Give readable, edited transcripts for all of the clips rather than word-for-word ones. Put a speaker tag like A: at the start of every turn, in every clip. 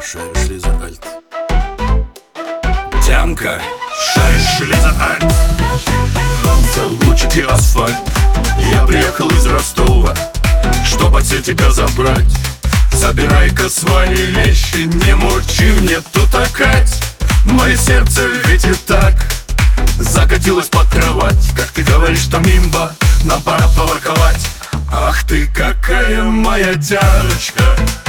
A: шаришь ли за альт?
B: Тянка, шаришь ли за альт? За лучики асфальт. Я приехал из Ростова, чтоб от тебя забрать. Забирай-ка свои вещи, не мурчи мне тут опять. Мое сердце ведь и так закатилось под кровать. Как ты говоришь, там имба, нам пора поворковать. Ах ты какая моя тяночка,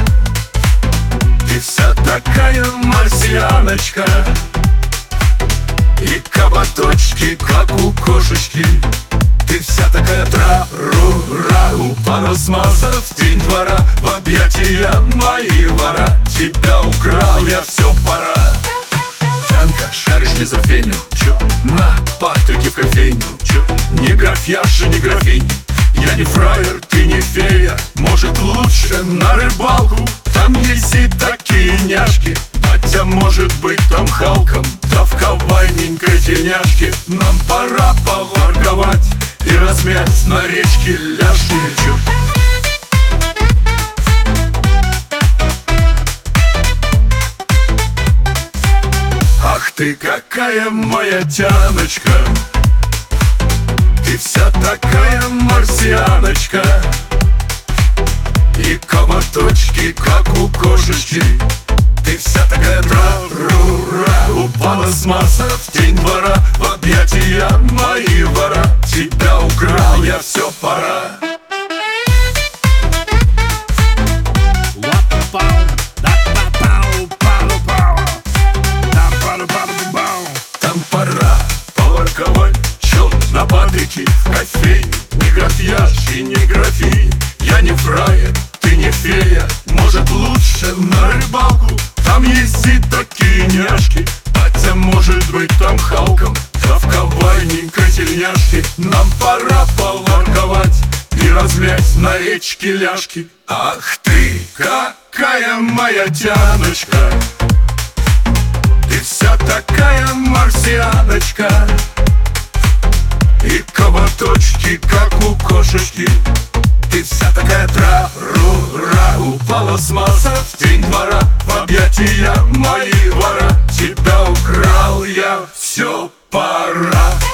B: ты вся такая марсианочка. И кабаточки, как у кошечки. Ты вся такая тра-ру-ра. Упала с Марса в тень двора, в объятия мои вора. Тебя украл я, все пора. Тянка, шаришь ли за феню? Чё? На Патрике в кофейню. Чё? Не графьяша, не графинь. Я не фраер, ты не фея. Может лучше на рыбалку? Там есть и такие няшки. Хотя может быть там Халком, да в кавайненькой тельняшке. Нам пора поворковать и размять на речке ляжки. Ах ты какая моя тяночка, ты вся такая марсианочка. И кабаточки, как у кошечки. Ты вся такая тра-ру-ра. Упала с Марса в тень двора, в объятия мои вора. Тебя украл я, все пора. Там пора поворковать. Чё на Патрике в кофейне? Не графьяж и не графинь. Я не фраер, ты не фея. Может лучше на рыбалку? Там есть и такие няшки. Хотя может быть там Халком, да в кавайненькой тельняшке. Нам пора поворковать и размять на речке ляжки. Ах ты какая моя тяночка, ты вся такая марсианочка. И кабаточки, как у кошечки. Ты вся такая тра-ру-ра. Упала с Марса в тень двора, в объятия мои вора. Тебя украл я, все пора.